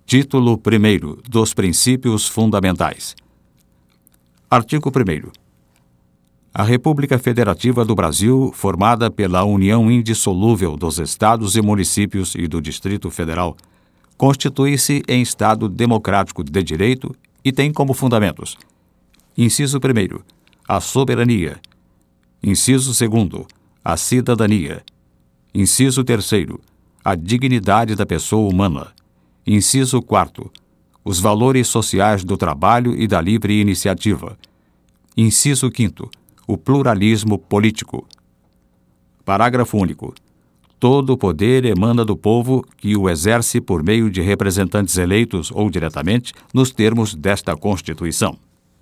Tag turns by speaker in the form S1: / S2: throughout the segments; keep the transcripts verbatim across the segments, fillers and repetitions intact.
S1: Título primeiro dos Princípios Fundamentais. Artigo primeiro. A República Federativa do Brasil, formada pela união indissolúvel dos Estados e municípios e do Distrito Federal, constitui-se em Estado democrático de direito e tem como fundamentos: inciso primeiro, a soberania; inciso segundo, a cidadania; inciso terceiro, a dignidade da pessoa humana; inciso quarto, os valores sociais do trabalho e da livre iniciativa; inciso quinto, o pluralismo político. Parágrafo único. Todo o poder emana do povo, que o exerce por meio de representantes eleitos ou diretamente, nos termos desta Constituição.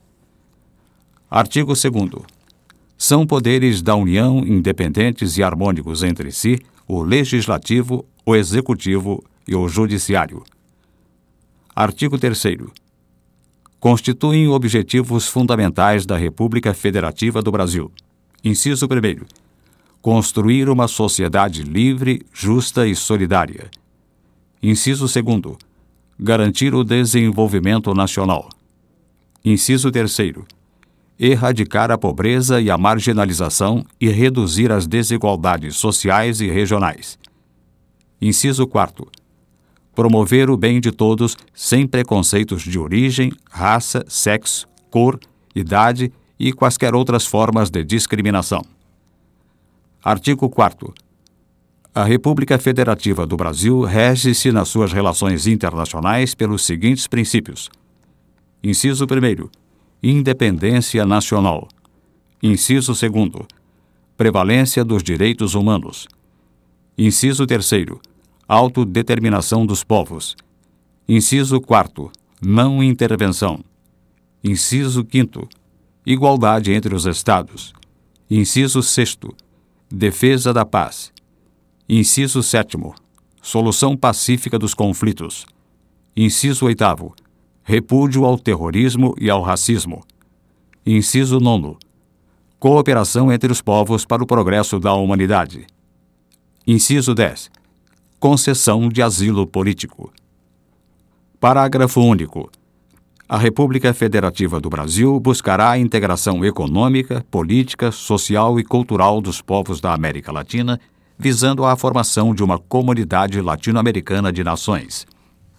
S1: Artigo segundo. São poderes da União independentes e harmônicos entre si o Legislativo, o Executivo e o Judiciário. Artigo terceiro. Constituem objetivos fundamentais da República Federativa do Brasil: inciso primeiro, construir uma sociedade livre, justa e solidária; inciso segundo, garantir o desenvolvimento nacional; inciso terceiro, erradicar a pobreza e a marginalização e reduzir as desigualdades sociais e regionais; inciso quarto, promover o bem de todos sem preconceitos de origem, raça, sexo, cor, idade e quaisquer outras formas de discriminação. Artigo quarto. A República Federativa do Brasil rege-se nas suas relações internacionais pelos seguintes princípios: inciso primeiro, independência nacional; inciso segundo, prevalência dos direitos humanos; inciso terceiro, autodeterminação dos povos; inciso quarto, não intervenção; inciso quinto, igualdade entre os Estados; inciso sexto, defesa da paz; inciso sétimo, solução pacífica dos conflitos; inciso oitavo, repúdio ao terrorismo e ao racismo; inciso nono, cooperação entre os povos para o progresso da humanidade; inciso dez, concessão de asilo político. Parágrafo único. A República Federativa do Brasil buscará a integração econômica, política, social e cultural dos povos da América Latina, visando à formação de uma comunidade latino-americana de nações.